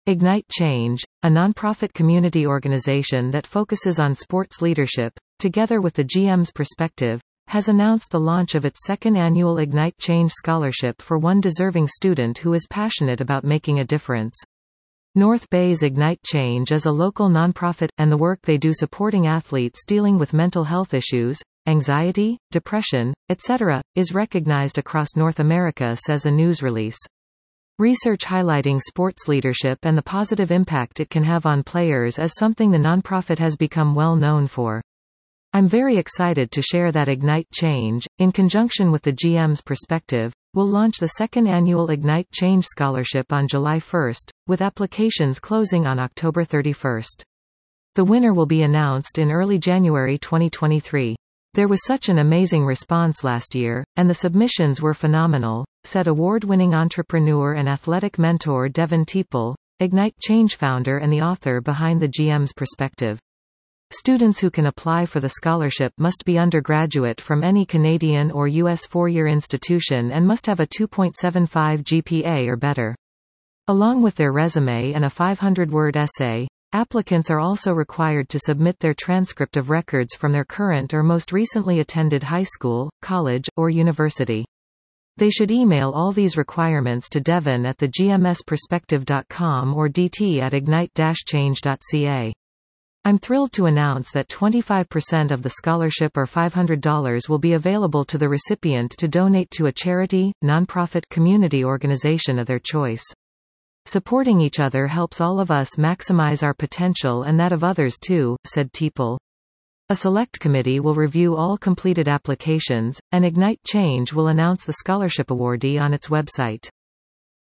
Ignite Change, a nonprofit community organization that focuses on sports leadership, together with the GM's Perspective, has announced the launch of its second annual Ignite Change Scholarship for one deserving student who is passionate about making a difference. North Bay's Ignite Change is a local nonprofit, and the work they do supporting athletes dealing with mental health issues, anxiety, depression, etc., is recognized across North America, says a news release. Research highlighting sports leadership and the positive impact it can have on players is something the nonprofit has become well known for. I'm very excited to share that Ignite Change, in conjunction with the GM's Perspective, will launch the second annual Ignite Change Scholarship on July 1st, with applications closing on October 31st. The winner will be announced in early January 2023. There was such an amazing response last year, and the submissions were phenomenal, said award-winning entrepreneur and athletic mentor Devin Teeple, Ignite Change founder and the author behind the GM's Perspective. Students who can apply for the scholarship must be undergraduate from any Canadian or U.S. four-year institution and must have a 2.75 GPA or better. Along with their resume and a 500-word essay, applicants are also required to submit their transcript of records from their current or most recently attended high school, college, or university. They should email all these requirements to Devin at thegmsperspective.com or dt@ignite-change.ca. I'm thrilled to announce that 25% of the scholarship or $500 will be available to the recipient to donate to a charity, nonprofit community organization of their choice. Supporting each other helps all of us maximize our potential and that of others too, said Teeple. A select committee will review all completed applications, and Ignite Change will announce the scholarship awardee on its website.